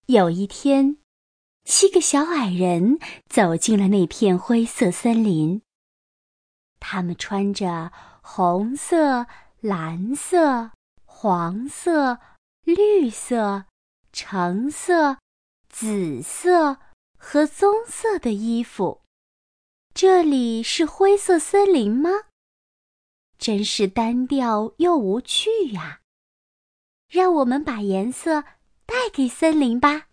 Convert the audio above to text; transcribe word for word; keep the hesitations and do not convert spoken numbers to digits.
有一天，七个小矮人走进了那片灰色森林。他们穿着红色、蓝色、黄色、绿色、橙色、紫色和棕色的衣服。这里是灰色森林吗？真是单调又无趣呀！让我们把颜色带给森林吧。